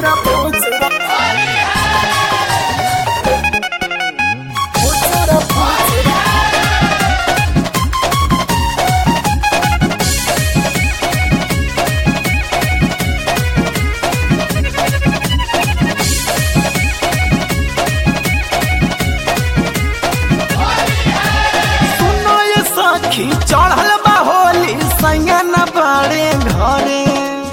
चढ़ल बा होली संगे न बड़े घरे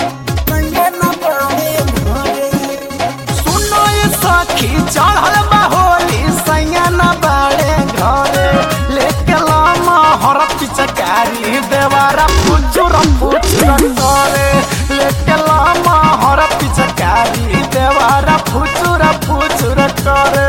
सुनो ये सखी चढ़ल बा होली संगे न बड़े घरे लेके लामा हर पिचकारी देवारा फुचुर करे लेके लामा हर पिचकारी देवारा फुचुर करे।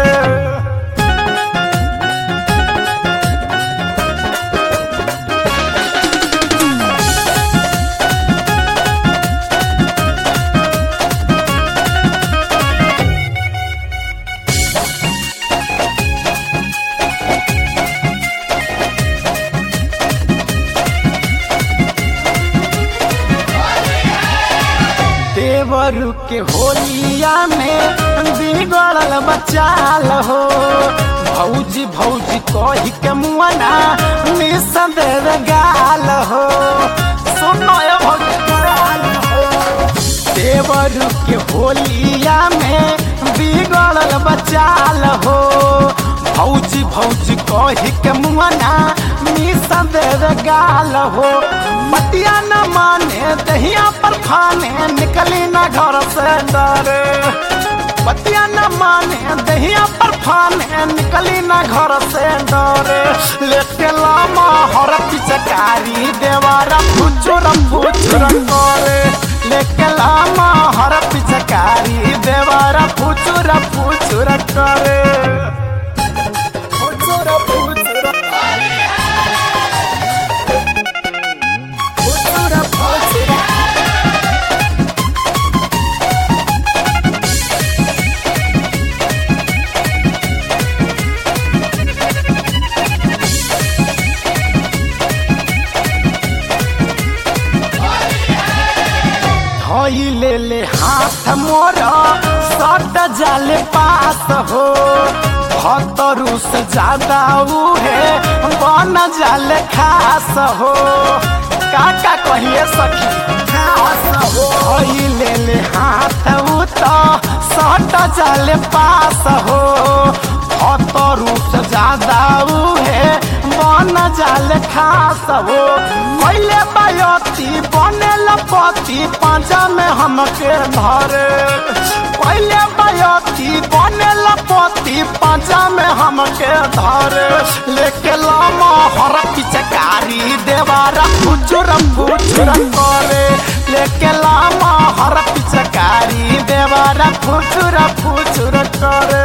देवरू के होलिया में बिगड़ल बचाल हो भौजी भौजी कही के मुआना मिस दे गाल हो सुनो देवरू के होलिया में बिगड़ल बचाल हो भौजी भौजी कही के मुआना मिस दे गाल हो बतिया न माने दहिया पर खाने निकली न घर से डरे बतिया न माने दहिया पर खाने निकली न घर से डरे लेके लामा हर पिचकारी देवारा फुचुर करे लेके लामा हर पिचकारी देवारा फुचुर करे। ले ले हाथ मोरा सट जाले पास हो भतरू से ज्यादा है बन जाले खास हो काका कहिए सखी खास हो ले ले हाथ तो सट जाले पास हो भतरू से ज्यादा है बन जाले खास हो पहले बायोती बने लपति पांचा में हमके धरे पहले बायोती बने लपति पांचा में हमके धरे लेके लामा हर पिचकारी देवारा फुचुर करे लेके लामा हर पिचकारी देवारा फुचुर करे।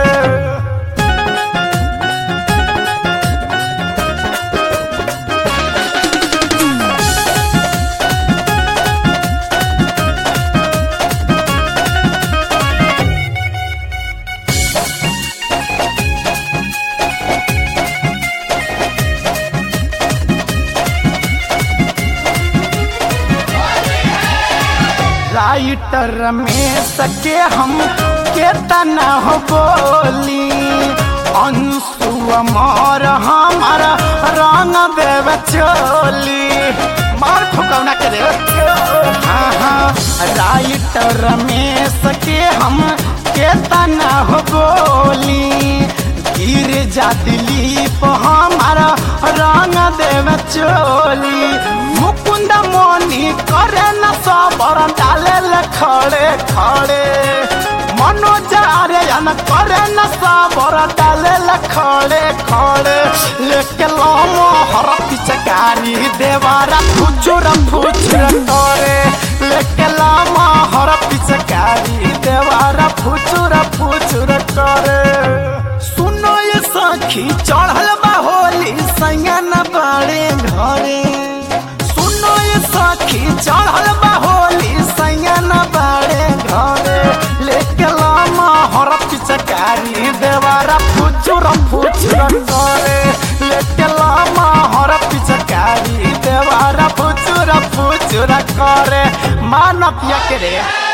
राइटर में सके हम केतना हो बोली अंशु अमर हमारा रंग देव चोली मार ठुकौना करे हाँ राइटर में सके हम केतना हो बोली गिर जा दिलीप हमारा रंग देव चोली मुकुंद मोनी करे न सबर डाले खड़े खड़े मनोज आर्यन करे न सबर डाले खड़े खड़े लेके लामा हर पिचकारी देवारा फुचुर करे लेके लामा हर पिचकारी देवारा फुचुर करे। सुनो ये सखी चढ़ल बा होली संगे न बड़े घरे सुनो ये सखी चढ़ल बा होली संगे न बड़े घरे लेके लामा हर पिचकारी देवारा फुचुर करे लेके लामा हर पिचकारी देवारा फुचुर करे मानव यकरे।